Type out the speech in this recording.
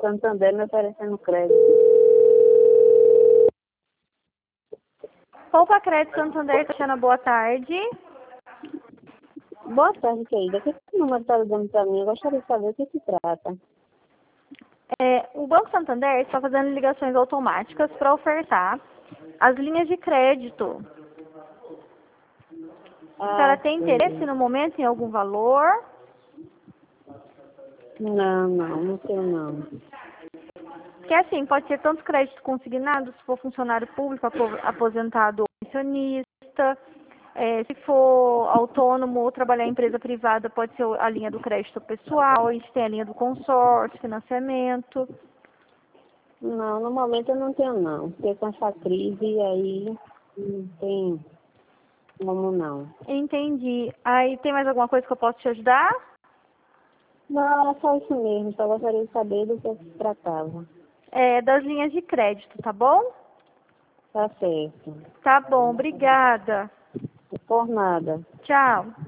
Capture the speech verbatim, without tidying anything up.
Santander me oferecendo crédito. Poupa Crédito Santander, Tatiana, boa tarde. Boa tarde, querida. O que esse número está ligando para mim? Eu gostaria de saber o que se trata. É, o Banco Santander está fazendo ligações automáticas para ofertar as linhas de crédito. A Ah, senhora tem interesse sim. no momento em algum valor? Não, não, não tenho não. Que assim, pode ser tanto crédito consignado, se for funcionário público, apo- aposentado ou pensionista. É, se for autônomo ou trabalhar em empresa privada, pode ser a linha do crédito pessoal, a gente tem a linha do consórcio, financiamento. Não, no momento eu não tenho não. Porque com essa crise aí não tem como não. Entendi. Aí tem mais alguma coisa que eu posso te ajudar? Não, era só isso mesmo. Só gostaria de saber do que se tratava. É, das linhas de crédito, tá bom? Tá certo. Tá bom, obrigada. Por nada. Tchau.